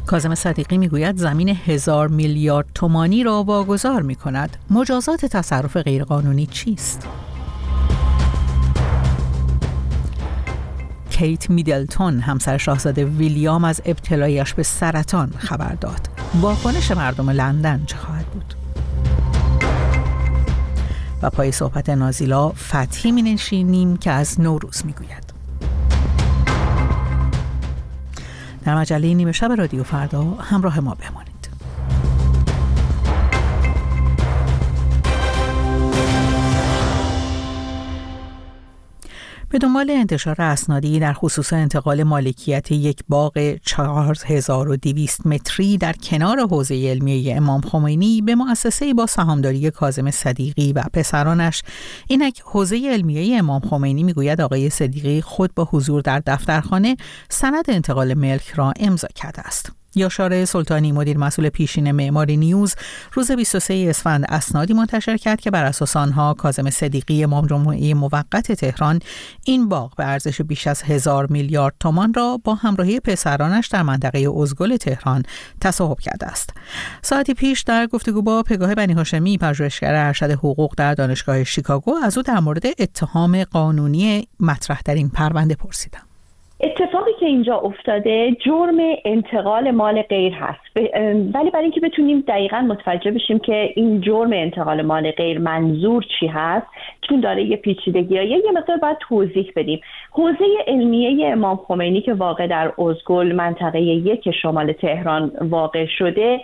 کاظم صدیقی میگوید زمین 1000 میلیارد تومانی را واگذار می‌کند. مجازات تصرف غیرقانونی چیست؟ کیت میدلتون همسر شاهزاده ویلیام از ابتلایش به سرطان خبر داد. واکنش مردم لندن چه خواهد بود؟ و پای صحبت نازیلا فتحی می‌نشینیم که از نوروز میگوید. در مجله نیمه شب رادیو فردا همراه ما بمانید. به دنبال انتشار اسنادی در خصوص انتقال مالکیت یک باغ 4200 متری در کنار حوزه علمیه امام خمینی به مؤسسه‌ای با سهامداری کاظم صدیقی و پسرانش، اینک حوزه علمیه امام خمینی میگوید آقای صدیقی خود با حضور در دفترخانه سند انتقال ملک را امضا کرده است. یاشار سلطانی مدیر مسئول پیشین معماری نیوز روز 23 اسفند اسنادی منتشر کرد که بر اساس آنها کاظم صدیقی امام جمعه موقت تهران این باغ به ارزش بیش از 1000 میلیارد تومان را با همراهی پسرانش در منطقه ازگل تهران تصاحب کرده است. ساعتی پیش در گفتگو با پگاه بنی هاشمی پژوهشگر ارشد حقوق در دانشگاه شیکاگو از او در مورد اتهام قانونی مطرح در این پرونده پرسیدم. اتفاقی که اینجا افتاده جرم انتقال مال غیر هست، ولی برای اینکه بتونیم دقیقاً متوجه بشیم که این جرم انتقال مال غیر منظور چی هست، چون داره یه پیچیدگی‌های یه مقدار باید توضیح بدیم. حوزه علمیه امام خمینی که واقع در ازگل منطقه 1 شمال تهران واقع شده،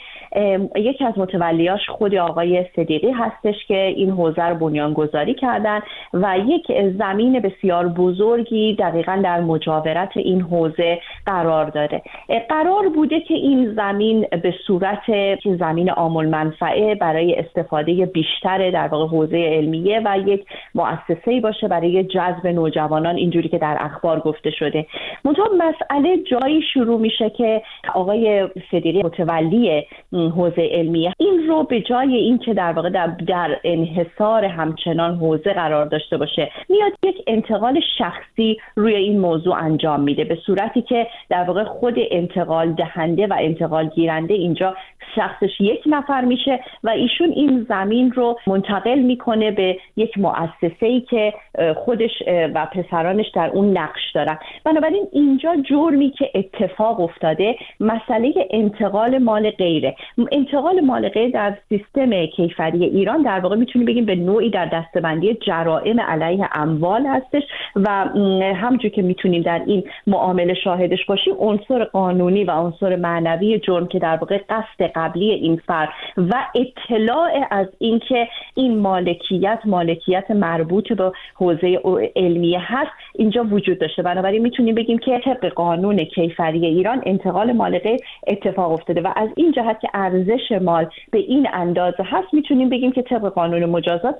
یکی از متولیاش خود آقای صدیقی هستش که این حوزه رو بنیانگذاری کردن و یک زمین بسیار بزرگی دقیقاً در مجاورت این حوزه قرار داره. قرار بوده که این زمین به صورت زمین عام المنفعه برای استفاده بیشتر در واقع حوزه علمیه و یک مؤسسه‌ای باشه برای جذب نوجوانان، اینجوری که در اخبار گفته شده. منتها مسئله جایی شروع میشه که آقای صدیقی متولی حوزه علمیه این رو به جای این که در واقع در انحصار همچنان حوزه قرار داشته باشه، میاد یک انتقال شخصی روی این موضوع انجام میده، به صورتی که در واقع خود انتقال دهنده و انتقال گیرنده اینجا شخصش یک نفر میشه و ایشون این زمین رو منتقل میکنه به یک مؤسسه‌ای که خودش و پسرانش در اون نقش دارن. بنابراین اینجا جرمی که اتفاق افتاده مسئله انتقال مال غیره. انتقال مال غیر در سیستم کیفری ایران در واقع میتونیم بگیم به نوعی در دسته‌بندی جرائم علیه اموال هستش و همونجور که میتونیم در این معامله شاهدش باشیم، عنصر قانونی و عنصر معنوی جرم که در واقع قصد قبلی این فرد و اطلاع از اینکه این مالکیت مربوط به حوزه علمیه هست اینجا وجود داشته. بنابراین میتونیم بگیم که طبق قانون کیفری ایران انتقال مال غیر اتفاق افتاده و از این جهت که ارزش مال به این اندازه هست میتونیم بگیم که طبق قانون مجازات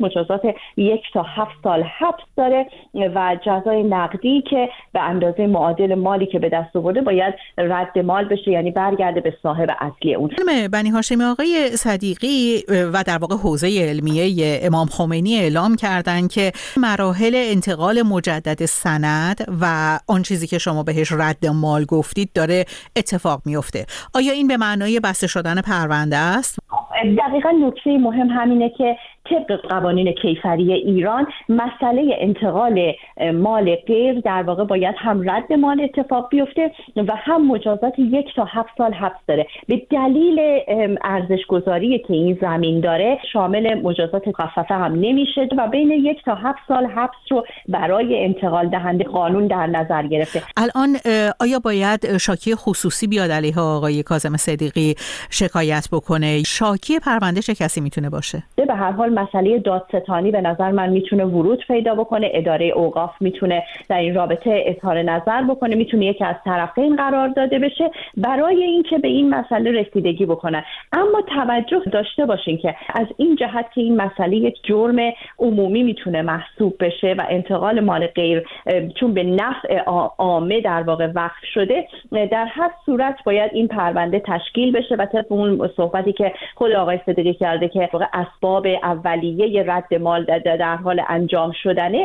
1 تا 7 سال حبس داره و جزای نقدی که به اندازه معادل مالی که به دست آورده باید رد مال بشه، یعنی برگرده به صاحب اصلی اون. بنی هاشمی آقای صدیقی و در واقع حوزه علمیه امام خمینی اعلام کردن که مراحل انتقال مجدد سند و آن چیزی که شما بهش رد مال گفتید داره اتفاق میفته. آیا این به معنای بسته شدن پرونده است؟ دقیقاً نکته مهم همینه که طبق قوانین کیفری ایران مسئله انتقال مال غیر در واقع باید هم رد مال اتفاق بیفته و هم مجازات 1 تا 7 سال حبس داره. به دلیل ارزش گذاری که این زمین داره شامل مجازات مخففه هم نمیشه و بین 1 تا 7 سال حبس رو برای انتقال دهنده قانون در نظر گرفته. الان آیا باید شاکی خصوصی بیاد علیه آقای کاظم صدیقی شکایت بکنه؟ شاکی پرونده چه کسی میتونه باشه؟ به هر حال مسئله دادستانی به نظر من میتونه ورود پیدا بکنه. اداره اوقاف میتونه در این رابطه اظهار نظر بکنه، میتونه یکی از طرفین قرار داده بشه برای اینکه به این مسئله رسیدگی بکنن. اما توجه داشته باشین که از این جهت که این مسئله یک جرم عمومی میتونه محسوب بشه و انتقال مال غیر چون به نفع عامه در واقع وقف شده، در هر صورت باید این پرونده تشکیل بشه و طبق اون صحبتی که خود آقای صدیقی کرده که اسباب اولیه رد مال در حال انجام شدنه،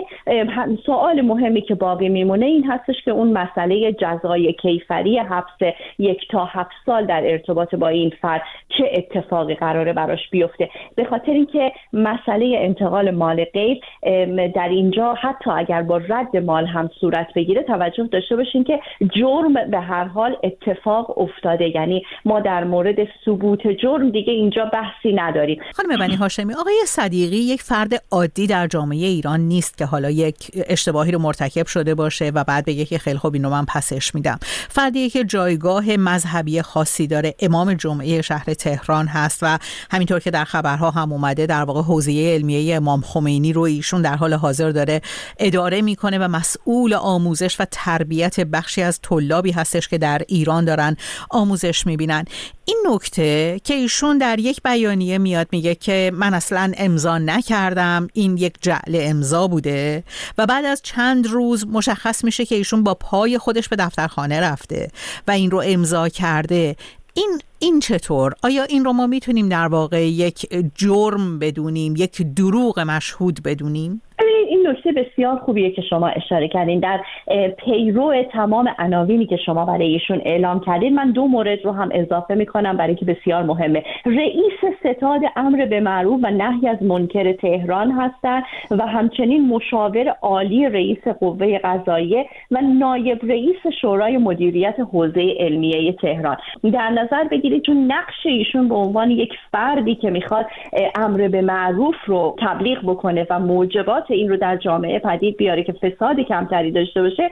سوال مهمی که باقی میمونه این هستش که اون مسئله جزای کیفری حبس 1 تا 7 سال در ارتباط با این فرد چه اتفاقی قراره براش بیفته. به خاطر اینکه مسئله انتقال مال غیر در اینجا حتی اگر با رد مال هم صورت بگیره، توجه داشته باشین که جرم به هر حال اتفاق افتاده، یعنی ما در مورد ثبوت جرم دیگه اینجا بحثی نداریم. خانم بنی هاشمی، آقای صدیقی یک فرد عادی در جامعه ایران نیست که حالا یک اشتباهی رو مرتکب شده باشه و بعد بگه که خیلی خوب اینو من پسش میدم. فردیه که جایگاه مذهبی خاصی داره، امام جمعه شهر تهران هست و همینطور که در خبرها هم اومده در واقع حوزه علمیه امام خمینی رو ایشون در حال حاضر داره اداره میکنه و مسئول آموزش و تربیت بخشی از طلابی هستش که در ایران دارن آموزش میبینن. این نکته که ایشون در یک بیانیه میاد میگه که من اصلا امضا نکردم، این یک جعل امضا بوده و بعد از چند روز مشخص میشه که ایشون با پای خودش به دفترخانه رفته و این رو امضا کرده. این چطور؟ آیا این رو ما میتونیم در واقع یک جرم بدونیم، یک دروغ مشهود بدونیم؟ این نکته بسیار خوبیه که شما اشاره کردین. در پیرو تمام عناوینی که شما برای ایشون اعلام کردین، من 2 مورد رو هم اضافه میکنم برای که بسیار مهمه. رئیس ستاد امر به معروف و نهی از منکر تهران هستن و همچنین مشاور عالی رئیس قوه قضاییه و نایب رئیس شورای مدیریت حوزه علمیه تهران. در نظر بگیرید چون نقش ایشون به عنوان یک فردی که میخواد امر به معروف رو تبلیغ بکنه و موجبات این رو در جامعه پدید بیاره که فساد کمتری داشته باشه،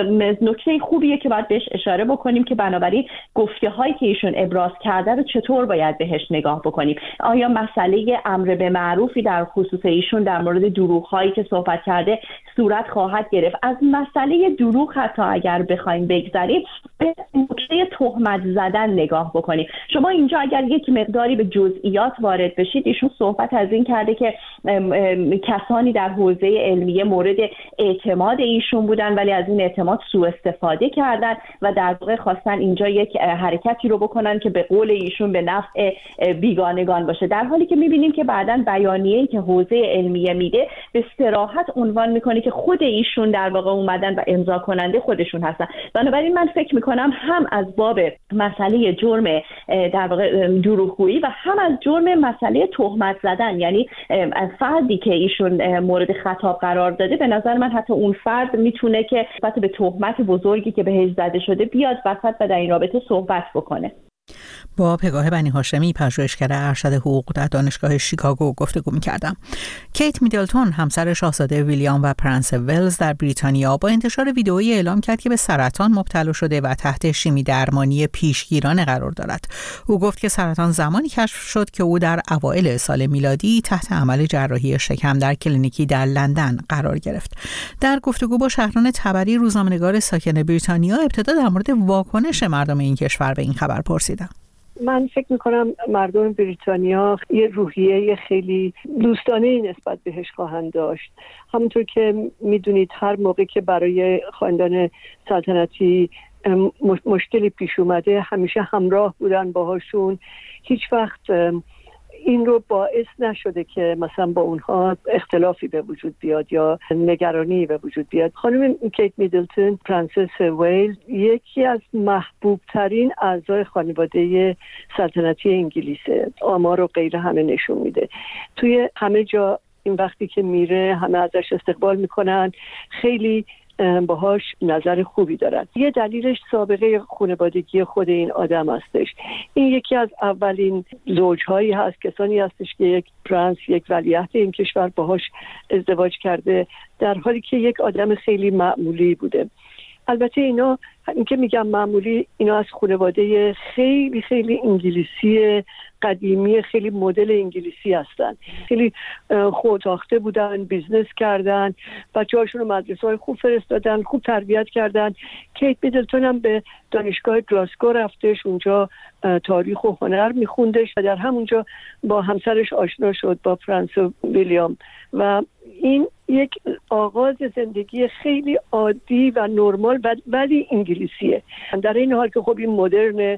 نکته خوبیه که باید بهش اشاره بکنیم که بنابراین گفته هایی که ایشون ابراز کرده رو چطور باید بهش نگاه بکنیم. آیا مسئله امر به معروفی در خصوص ایشون در مورد دروغ هایی که صحبت کرده صورت خواهد گرفت؟ از مسئله دروغ حتی اگر بخوایم بگذریم، به نکته تهمت زدن نگاه بکنیم. شما اینجا اگر یک مقداری به جزئیات وارد بشید، ایشون صحبت از این کرده که کسانی در حوزه علمیه مورد اعتماد ایشون بودن ولی از این اعتماد سوء استفاده کردن و در واقع خواستن اینجا یک حرکتی رو بکنن که به قول ایشون به نفع بیگانگان باشه، در حالی که میبینیم که بعداً بیانیه‌ای که حوزه علمیه میده به صراحت عنوان میکنه که خود ایشون در واقع اومدن و امضا کننده خودشون هستن. بنابراین من فکر میکنم هم از باب مسئله جرم در واقع دروغگویی و هم از جرم مسئله تهمت زدن، یعنی فردی که ایشون مورد خطاب قرار داده، به نظر من حتی اون فرد میتونه که نسبت به تهمت بزرگی که بهش زده شده بیاد وسط و در این رابطه صحبت بکنه. با پگاه بنی هاشمی، پژوهشگر ارشد حقوق در دانشگاه شیکاگو گفتگو می‌کردم. کیت میدلتون، همسر شاهزاده ویلیام و پرنس ولز در بریتانیا، با انتشار ویدئویی اعلام کرد که به سرطان مبتلا شده و تحت شیمی درمانی پیشگیرانه قرار دارد. او گفت که سرطان زمانی کشف شد که او در اوایل سال میلادی تحت عمل جراحی شکم در کلینیکی در لندن قرار گرفت. در گفتگو با شهران تبری، روزنامه‌نگار ساکن بریتانیا ابتدا در مورد واکنش مردم این کشور به این خبر پرسیدم. من فکر میکنم مردم بریتانیا یه روحیه خیلی دوستانه نسبت بهش خواهند داشت. همونطور که میدونید هر موقع که برای خاندان سلطنتی مشکلی پیش اومده همیشه همراه بودن باهاشون. هیچ وقت این رو باعث نشده که مثلا با اونها اختلافی به وجود بیاد یا نگرانی به وجود بیاد. خانم کیت میدلتون، پرنسس ویلز، یکی از محبوب ترین اعضای خانواده سلطنتی انگلیسه. آمار و غیره همه نشون میده. توی همه جا این وقتی که میره همه ازش استقبال میکنن، خیلی باهاش نظر خوبی دارن. یه دلیلش سابقه خانوادگی خود این آدم هستش. این یکی از اولین زوجهایی هست، کسانی هستش که یک پرنس، یک ولیعهد این کشور باهاش ازدواج کرده، در حالی که یک آدم خیلی معمولی بوده. البته اینا، این که میگم معمولی، اینا از خانواده خیلی خیلی انگلیسی قدیمی، خیلی مدل انگلیسی هستن. خیلی خودتاخته بودن، بیزنس کردن، بچه‌هاشون رو مدرسه‌های خوب فرستادن، خوب تربیت کردن. کیت میدلتون هم به دانشگاه گلاسگو رفتش، اونجا تاریخ و هنر میخوندش و در همونجا با همسرش آشنا شد، با پرنس ویلیام، و این یک آغاز زندگی خیلی عادی و نرمال ولی انگلیسیه. در این حال که خب این مدرن،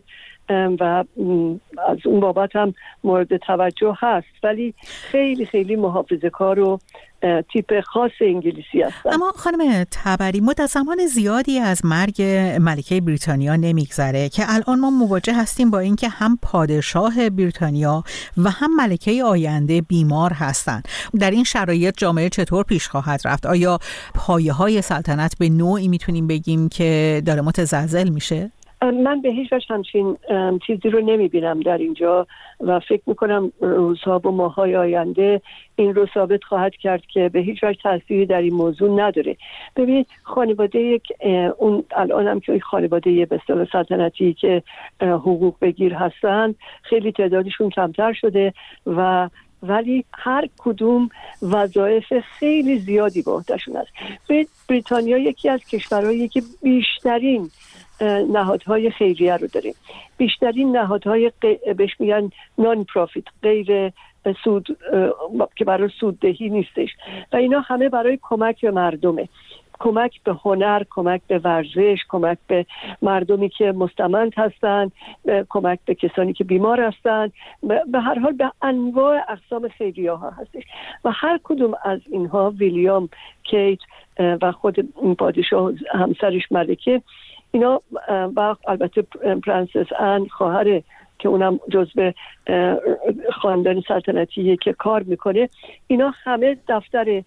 و از اون بابت هم مورد توجه هست، ولی خیلی خیلی محافظه‌کار و تیپ خاص انگلیسی هستن. اما خانم تبری، مدت زمان زیادی از مرگ ملکه بریتانیا نمیگذره که الان ما مواجه هستیم با اینکه هم پادشاه بریتانیا و هم ملکه آینده بیمار هستند. در این شرایط جامعه چطور پیش خواهد رفت؟ آیا پایه‌های سلطنت به نوعی میتونیم بگیم که داره متزلزل میشه؟ من به هیچ وجه همچین چیزی رو نمیبینم در اینجا و فکر میکنم روزها و ماه‌های آینده این رو ثابت خواهد کرد که به هیچ وجه تأثیری در این موضوع نداره. ببینید خانواده اون الان هم که خانواده به اصطلاح سلطنتی که حقوق بگیر هستن خیلی تعدادشون کمتر شده ولی هر کدوم وظایف خیلی زیادی به عهده‌شون هست. بریتانیا یکی از کشورهایی که بیشترین نهادهای خیریه رو داریم، بیشترین نهادهای بهش میگن نان پروفیت، غیر سود که برای سوددهی نیستش و اینا همه برای کمک به مردمه، کمک به هنر، کمک به ورزش، کمک به مردمی که مستمند هستند، کمک به کسانی که بیمار هستند، به هر حال به انواع اقسام خیریه ها هستش و هر کدوم از اینها، ویلیام، کیت و خود پادشاه همسرش ملکه، اینا و البته پرنسس ان خواهر که اونم جزو خاندان سلطنتیه که کار میکنه، اینا همه دفتر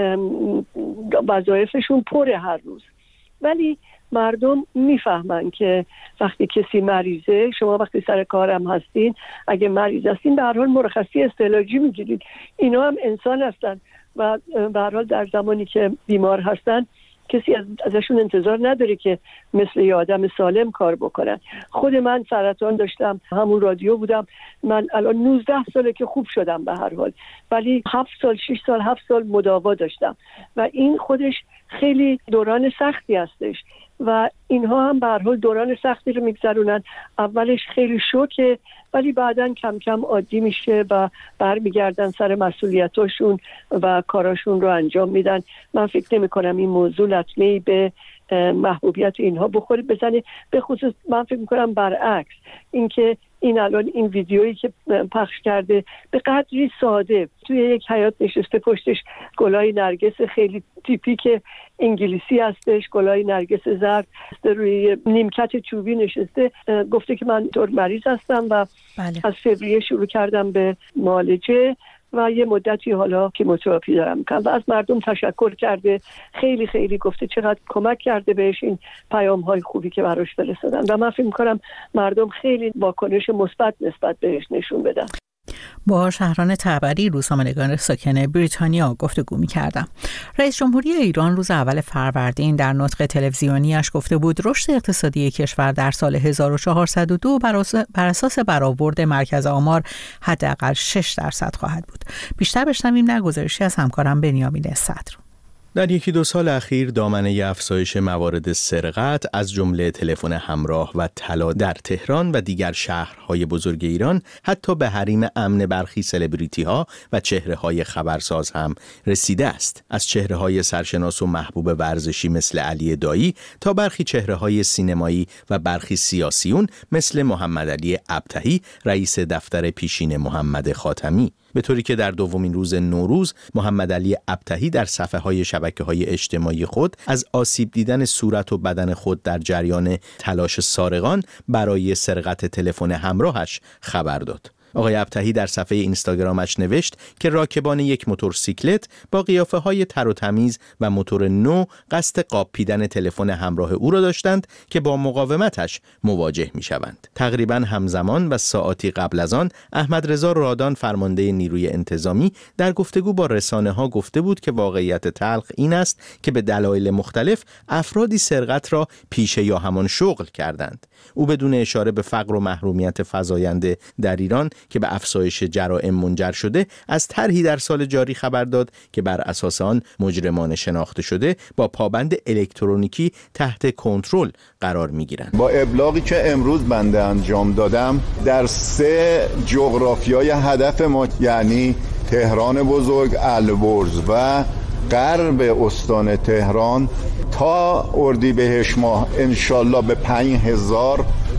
وظایفشون پره هر روز، ولی مردم میفهمن که وقتی کسی مریضه، شما وقتی سر کارم هستین اگه مریض هستین به هر حال مرخصی استعلاجی میگیرید، اینا هم انسان هستن و به هر حال در زمانی که بیمار هستن کسی ازشون انتظار نداره که مثل یه آدم سالم کار بکنن. خود من سرطان داشتم، همون رادیو بودم، من الان 19 ساله که خوب شدم به هر حال، ولی 6 سال مداوا داشتم و این خودش خیلی دوران سختی هستش و اینها هم به هر حال دوران سختی رو میگذرونن. اولش خیلی شوکه ولی بعداً کم کم عادی میشه و برمیگردن سر مسئولیتاشون و کاراشون رو انجام میدن. من فکر نمی کنم این موضوع لطمه‌ای به محبوبیت اینها بزنه، به خصوص من فکر میکنم برعکس، اینکه این الان این ویدیویی که پخش کرده به قدری ساده توی یک حیاط نشسته، پشتش گلای نرگس خیلی تیپیک انگلیسی هستش، گلای نرگس زرد، روی نیمکت چوبی نشسته، گفته که من طور مریض هستم و از فوریه شروع کردم به معالجه و یه مدتی حالا کیموتراپی دارم میکنم و از مردم تشکر کرده، خیلی خیلی گفته چقدر کمک کرده بهش این پیام‌های خوبی که براش فرستادن و من فکر می‌کنم مردم خیلی واکنش مثبت نسبت بهش نشون بدن. با شهران تبری، روزنامه‌نگار ساکن بریتانیا گفتگو می‌کردم. رئیس جمهوری ایران روز اول فروردین در نطق تلویزیونیش گفته بود رشد اقتصادی کشور در سال 1402 بر اساس برآورد مرکز آمار حداقل 6% خواهد بود. بیشتر بشنویم در گزارشی از همکارم بنیامین صدر. در 1-2 سال اخیر دامنه افزایش موارد سرقت از جمله تلفن همراه و طلا در تهران و دیگر شهرهای بزرگ ایران حتی به حریم امن برخی سلبریتی‌ها و چهره‌های خبرساز هم رسیده است. از چهره‌های سرشناس و محبوب ورزشی مثل علی دایی تا برخی چهره‌های سینمایی و برخی سیاسیون مثل محمد علی ابطحی رئیس دفتر پیشین محمد خاتمی، به طوری که در دومین روز نوروز محمد علی ابطحی در صفحه‌های شبکه‌های اجتماعی خود از آسیب دیدن صورت و بدن خود در جریان تلاش سارقان برای سرقت تلفن همراهش خبر داد. آقای ابطحی در صفحه اینستاگرامش نوشت که راکبان یک موتورسیکلت با قیافه‌های تر و تمیز و موتور نو قصد قاپیدن تلفن همراه او را داشتند که با مقاومتش مواجه می‌شوند. تقریباً همزمان و ساعاتی قبل از آن احمد رضا رادان فرمانده نیروی انتظامی در گفتگو با رسانه‌ها گفته بود که واقعیت تلخ این است که به دلایل مختلف افرادی سرقت را پیشه یا همان شغل کردند. او بدون اشاره به فقر و محرومیت فزاینده در ایران که به افزایش جرائم منجر شده از طرحی در سال جاری خبر داد که بر اساس آن مجرمان شناخته شده با پابند الکترونیکی تحت کنترل قرار می‌گیرند. با ابلاغی که امروز بنده انجام دادم در 3 جغرافیای هدف ما، یعنی تهران بزرگ، البرز و غرب استان تهران، تا اردیبهشت ماه انشالله به 5000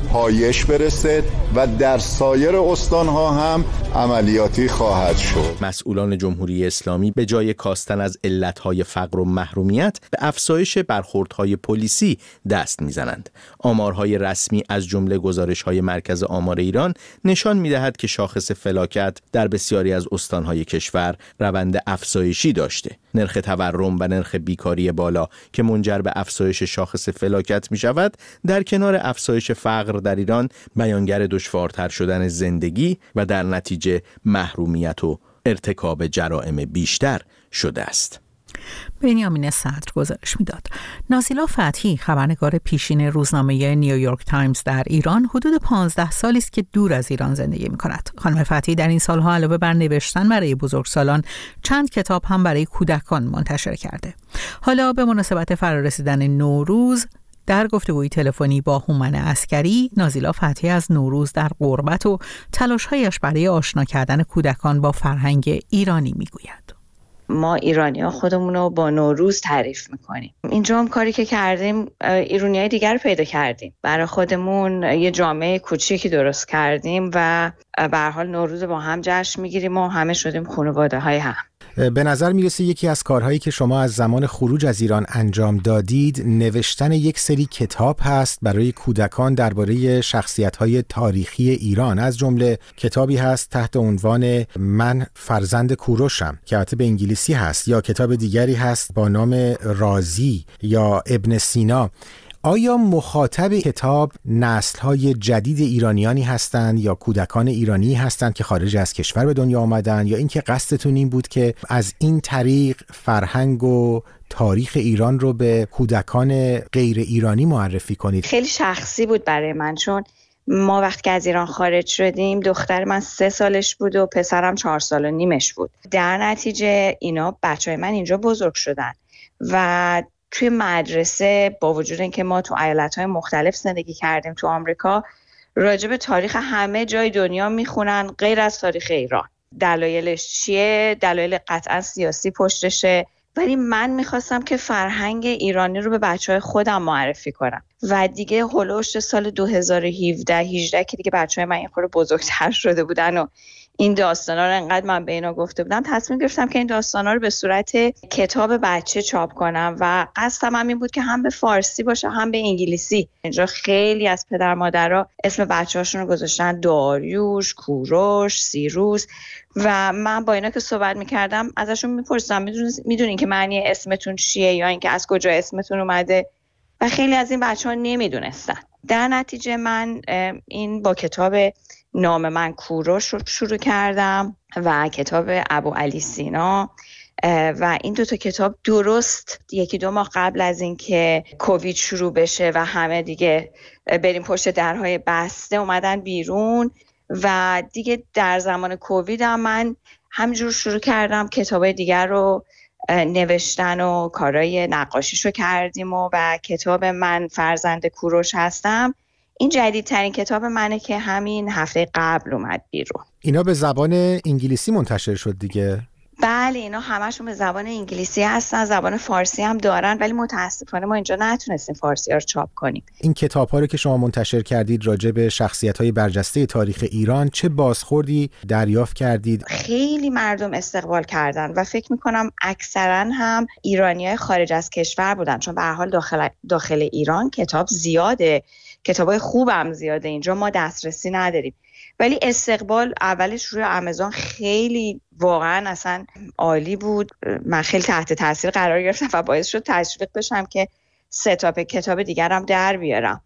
پایش برسد و در سایر استانها هم عملیاتی خواهد شد. مسئولان جمهوری اسلامی به جای کاستن از علتهای فقر و محرومیت به افزایش برخوردهای پلیسی دست میزنند. آمارهای رسمی از جمله گزارش‌های مرکز آمار ایران نشان می‌دهد که شاخص فلاکت در بسیاری از استان‌های کشور روند افزایشی داشته. نرخ تورم و نرخ بیکاری بالا که منجر به افزایش شاخص فلاکت می‌شود، در کنار افزایش فقر در ایران بیانگر دشوارتر شدن زندگی و در نتیجه محرومیت و ارتکاب جرائم بیشتر شده است. بنیامین صدر گزارش میداد. نازیلا فتحی، خبرنگار پیشین روزنامه نیویورک تایمز در ایران، حدود 15 سالی است که دور از ایران زندگی می‌کند. خانم فتحی در این سالها علاوه بر نوشتن برای بزرگسالان، چند کتاب هم برای کودکان منتشر کرده. حالا به مناسبت فرارسیدن نوروز در گفتگوی تلفنی با هومن عسکری، نازیلا فتحی از نوروز در غربت و تلاش‌هایش برای آشنا کردن کودکان با فرهنگ ایرانی میگوید. ما ایرانی‌ها خودمون رو با نوروز تعریف میکنیم. اینجا هم کاری که کردیم، ایرانی‌های دیگر رو پیدا کردیم. برای خودمون یه جامعه کوچیکی درست کردیم و به هر حال نوروز با هم جشن میگیریم و همه شدیم خانواده‌های هم. به نظر میرسه یکی از کارهایی که شما از زمان خروج از ایران انجام دادید نوشتن یک سری کتاب هست برای کودکان درباره شخصیت‌های تاریخی ایران. از جمله کتابی هست تحت عنوان من فرزند کوروشم که البته به انگلیسی هست، یا کتاب دیگری هست با نام رازی یا ابن سینا. آیا مخاطب کتاب نسل‌های جدید ایرانیانی هستند یا کودکان ایرانی هستند که خارج از کشور به دنیا آمدن، یا اینکه قصدتون این بود که از این طریق فرهنگ و تاریخ ایران رو به کودکان غیر ایرانی معرفی کنید؟ خیلی شخصی بود برای من، چون ما وقتی که از ایران خارج شدیم دختر من 3 سالش بود و پسرم 4 سال و نیمش بود. در نتیجه اینا بچه‌های من اینجا بزرگ شدن و توی مدرسه با وجود اینکه ما تو ایالت‌های مختلف زندگی کردیم تو آمریکا، راجع به تاریخ همه جای دنیا میخونن غیر از تاریخ ایران. دلایلش چیه؟ دلایل قطعا سیاسی پشتشه، ولی من میخواستم که فرهنگ ایرانی رو به بچه‌های خودم معرفی کنم و دیگه هولوش سال 2017-18 که دیگه بچه‌های من یه خورده بزرگتر شده بودن و این داستانا رو انقدر من به اینا گفته بودم، تصمیم گرفتم که این داستانا رو به صورت کتاب بچه چاپ کنم و قصدم هم این بود که هم به فارسی باشه هم به انگلیسی. اینجا خیلی از پدر مادرها اسم بچه‌هاشون رو گذاشتن داریوش، کوروش، سیروس و من با اینا که صحبت می‌کردم ازشون می‌پرسیدم میدونین که معنی اسمتون چیه یا اینکه از کجا اسمتون اومده، و خیلی از این بچه‌ها نمی‌دونستن. در نتیجه من این با کتاب نام من کوروش رو شروع کردم و کتاب ابوعلی سینا و این 2 کتاب درست 1-2 ماه قبل از این که کووید شروع بشه و همه دیگه بریم پشت درهای بسته اومدن بیرون و دیگه در زمان کووید هم من همینجور شروع کردم کتابای دیگر رو نوشتن و کارهای نقاشیشو کردیم و کتاب من فرزند کوروش هستم این جدیدترین کتاب منه که همین هفته قبل اومد بیرون. اینا به زبان انگلیسی منتشر شد دیگه؟ بله، اینا همشون به زبان انگلیسی هستن، زبان فارسی هم دارن، ولی متاسفانه ما اینجا نتونستیم فارسی ها رو چاپ کنیم. این کتاب ها رو که شما منتشر کردید راجع به شخصیت های برجسته تاریخ ایران، چه بازخوردی دریافت کردید؟ خیلی مردم استقبال کردن و فکر میکنم اکثرا هم ایرانیای خارج از کشور بودن، چون به هر حال داخل ایران کتاب زیاده، کتابای خوبم زیاده، اینجا ما دسترسی نداریم. ولی استقبال اولش روی آمازون خیلی واقعا اصلا عالی بود. من خیلی تحت تاثیر قرار گرفتم و باعث شد تشویق بشم که 3 کتاب دیگرم در بیارم.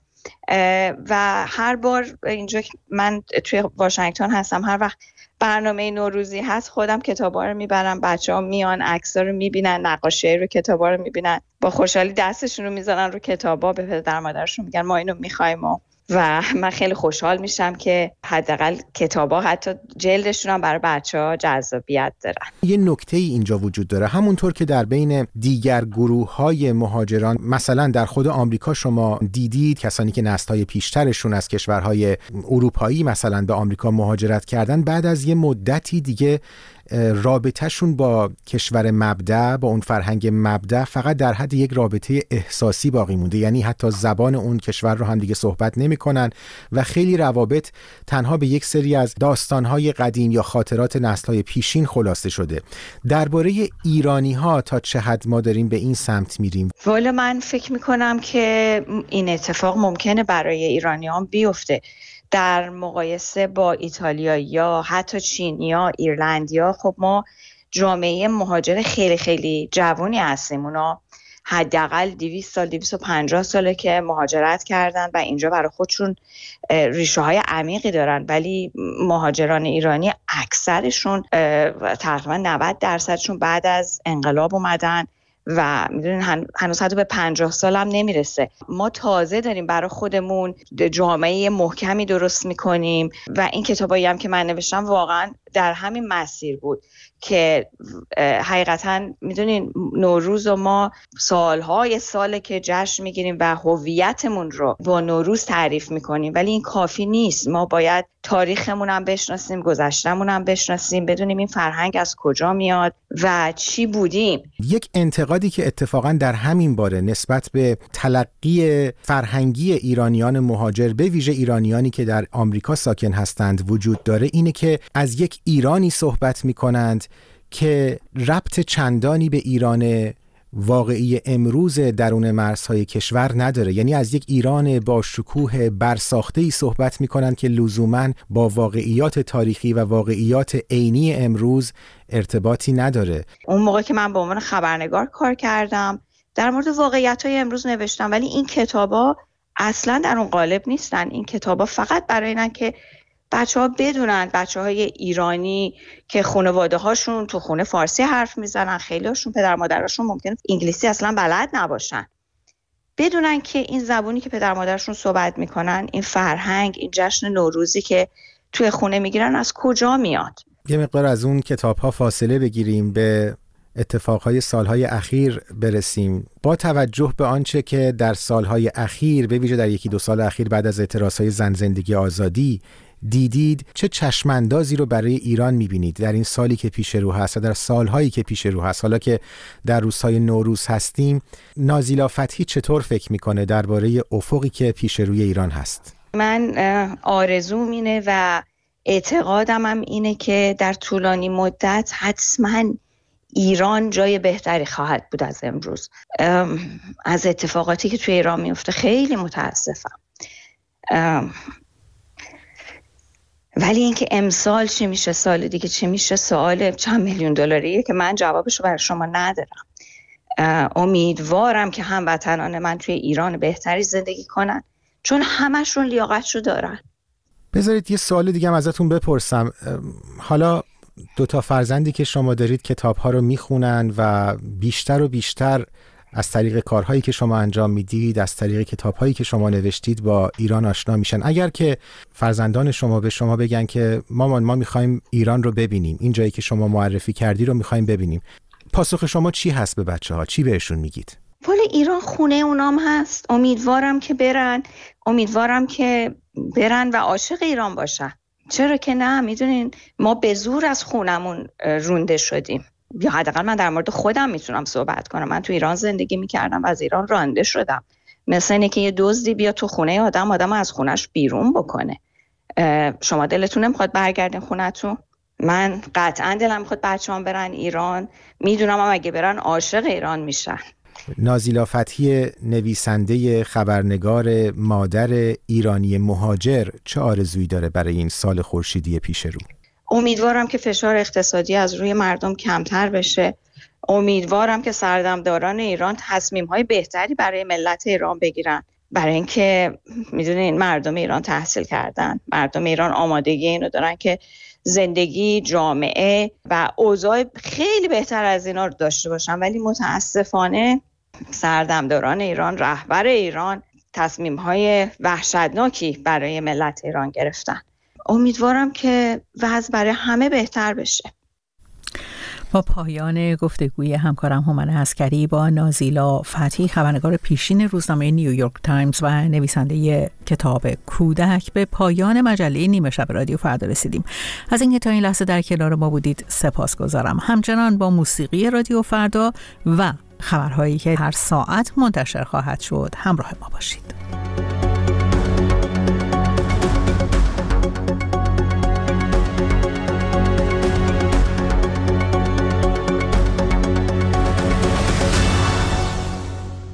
و هر بار اینجا من توی واشنگتن هستم، هر وقت برنامه نوروزی هست خودم کتابا رو میبرم، بچه‌ها میان عکس‌ها رو میبینن، نقاشی رو کتابا رو میبینن، با خوشحالی دستشون رو میذارن رو کتابا، به پدر مادرشون میگن ما اینو می‌خوایم و من خیلی خوشحال میشم که حداقل کتابا حتی جلدشون هم برای بچه‌ها جذابیت دارن. یه نکته اینجا وجود داره، همونطور که در بین دیگر گروه‌های مهاجران مثلا در خود آمریکا شما دیدید کسانی که نسل‌های پیشترشون از کشورهای اروپایی مثلا به آمریکا مهاجرت کردن، بعد از یه مدتی دیگه رابطهشون با کشور مبدأ، با اون فرهنگ مبدأ فقط در حد یک رابطه احساسی باقی مونده، یعنی حتی زبان اون کشور رو هم دیگه صحبت نمی‌کنن و خیلی روابط تنها به یک سری از داستان‌های قدیم یا خاطرات نسل‌های پیشین خلاصه شده. درباره ایرانی‌ها تا چه حد ما داریم به این سمت میریم؟ والا من فکر می‌کنم که این اتفاق ممکنه برای ایرانیان بیفته. در مقایسه با ایتالیایی یا حتی چینیا، ایرلندیا، خب ما جامعه مهاجر خیلی خیلی جوانی هستیم. اونا حداقل 200 سال 250 ساله که مهاجرت کردن و اینجا برای خودشون ریشه های عمیقی دارن، ولی مهاجران ایرانی اکثرشون تقریبا 90% بعد از انقلاب اومدن و میدونین هنوز حتی به 50 سال هم نمیرسه. ما تازه داریم برای خودمون جامعه محکمی درست میکنیم و این کتابایی هم که من نوشتم واقعا در همین مسیر بود که حقیقتا میدونین نوروز و ما سالهای ساله که جشن میگیریم و هویتمون رو با نوروز تعریف میکنیم، ولی این کافی نیست. ما باید تاریخمون هم بشناسیم، گذشتمون هم بشناسیم، بدونیم این فرهنگ از کجا میاد و چی بودیم. یک انتقادی که اتفاقا در همین باره نسبت به تلقی فرهنگی ایرانیان مهاجر، به ویژه ایرانیانی که در آمریکا ساکن هستند، وجود داره اینه که از یک ایرانی صحبت میکنند که ربط چندانی به ایران واقعی امروز درون مرزهای کشور نداره. یعنی از یک ایران با شکوه برساخته‌ای صحبت میکنند که لزوماً با واقعیات تاریخی و واقعیات عینی امروز ارتباطی نداره. اون موقع که من به عنوان خبرنگار کار کردم در مورد واقعیت‌های امروز نوشتم، ولی این کتابا اصلاً در اون قالب نیستن. این کتابا فقط برای اینن که بچه‌ها بدونن، بچه‌های ایرانی که خانواده هاشون تو خونه فارسی حرف میزنن، خیلی هاشون پدر مادرشون ممکنه انگلیسی اصلا بلد نباشن، بدونن که این زبونی که پدر مادرشون صحبت میکنن، این فرهنگ، این جشن نوروزی که توی خونه میگیرن از کجا میاد. یه مقدار از اون کتاب‌ها فاصله بگیریم، به اتفاقهای سالهای اخیر برسیم. با توجه به آنچه که در سالهای اخیر، به ویژه در 1-2 سال اخیر بعد از اعتراضهای زن زندگی آزادی دیدید، چه چشماندازی رو برای ایران میبینید در این سالی که پیش رو هست و در سالهایی که پیش رو هست؟ حالا که در روزهای نوروز هستیم، نازیلا فتحی چطور فکر میکنه درباره افقی که پیش روی ایران هست؟ من آرزوم اینه و اعتقادم هم اینه که در طولانی مدت حتما ایران جای بهتری خواهد بود از امروز. از اتفاقاتی که توی ایران میفته خیلی متاسفم، ولی اینکه امسال چی میشه، سال دیگه چی میشه، سوال چند میلیون دلاریه که من جوابشو برای شما ندارم. امیدوارم که هموطنان من توی ایران بهتری زندگی کنن، چون همشون لیاقتشو دارن. بذارید یه سوال دیگه هم ازتون بپرسم. حالا 2 فرزندی که شما دارید کتاب‌ها رو میخونن و بیشتر و بیشتر از طریق کارهایی که شما انجام میدید، از طریق کتابهایی که شما نوشتید با ایران آشنا میشن. اگر که فرزندان شما به شما بگن که مامان ما میخوایم ایران رو ببینیم، این جایی که شما معرفی کردی رو میخوایم ببینیم، پاسخ شما چی هست به بچه‌ها؟ چی بهشون میگید؟ والا ایران خونه اونام هست. امیدوارم که برن و عاشق ایران باشن. چرا که نه؟ میدونین ما به زور از خونمون رونده شدیم، یا حداقل من در مورد خودم میتونم صحبت کنم. من تو ایران زندگی میکردم و از ایران رانده شدم. مثل اینه که یه دزدی بیا تو خونه آدم از خونش بیرون بکنه. شما دلتون نمیخواد برگردین خونتون؟ من قطعا دلم میخواد بچه‌ام برن ایران. میدونم هم اگه برن عاشق ایران میشن. نازیلا فتحی، نویسنده، خبرنگار، مادر ایرانی مهاجر، چه آرزویی داره برای این سال خورشیدی پیش رو؟ امیدوارم که فشار اقتصادی از روی مردم کمتر بشه. امیدوارم که سردمداران ایران تصمیم‌های بهتری برای ملت ایران بگیرن، برای اینکه میدونین مردم ایران تحصیل کردن، مردم ایران آمادگی اینو دارن که زندگی، جامعه و اوضاع خیلی بهتر از اینا رو داشته باشن، ولی متاسفانه سردمداران ایران، رهبر ایران تصمیم‌های وحشتناکی برای ملت ایران گرفتن. امیدوارم که وضع برای همه بهتر بشه. با پایان گفتگوی همکارم هومن عسکری با نازیلا فتحی، خبرنگار پیشین روزنامه نیویورک تایمز و نویسنده کتاب کودک، به پایان مجله نیمه شب رادیو فردا رسیدیم. از اینکه تا این لحظه در کنار ما بودید سپاسگزارم. همچنان با موسیقی رادیو فردا و خبرهایی که هر ساعت منتشر خواهد شد همراه ما باشید.